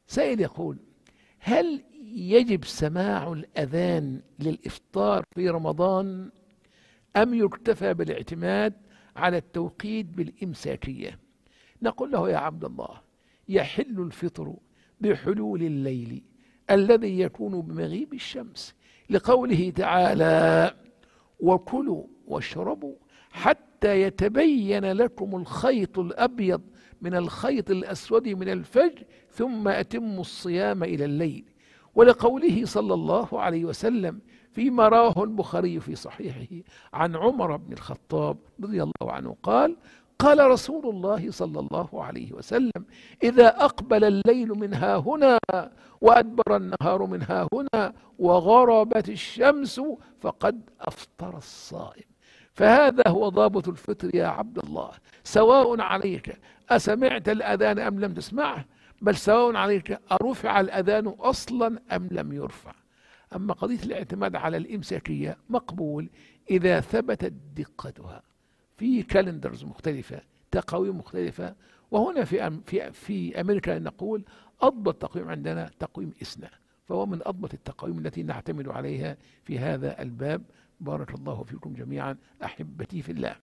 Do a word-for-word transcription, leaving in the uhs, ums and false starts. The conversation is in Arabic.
سائل يقول: هل يجب سماع الأذان للإفطار في رمضان أم يكتفى بالاعتماد على التوقيت بالإمساكية؟ نقول له: يا عبد الله، يحل الفطر بحلول الليل الذي يكون بمغيب الشمس، لقوله تعالى: وكلوا واشربوا حتى يتبين لكم الخيط الأبيض من الخيط الأسود من الفجر ثم أتموا الصيام إلى الليل. ولقوله صلى الله عليه وسلم فيما رواه البخاري في صحيحه عن عمر بن الخطاب رضي الله عنه قال: قال رسول الله صلى الله عليه وسلم: إذا أقبل الليل من ها هنا وأدبر النهار من ها هنا وغربت الشمس فقد أفطر الصائم. فهذا هو ضابط الفطر يا عبد الله، سواء عليك أسمعت الأذان أم لم تسمعه، بل سواء عليك أرفع الأذان أصلا أم لم يرفع. أما قضية الاعتماد على الإمساكية مقبول إذا ثبتت دقتها في كالندرز مختلفة، تقاويم مختلفة. وهنا في أم في في أمريكا نقول أضبط تقويم عندنا تقويم إسنا، فهو من أضبط التقاويم التي نعتمد عليها في هذا الباب. بارك الله فيكم جميعا أحبتي في الله.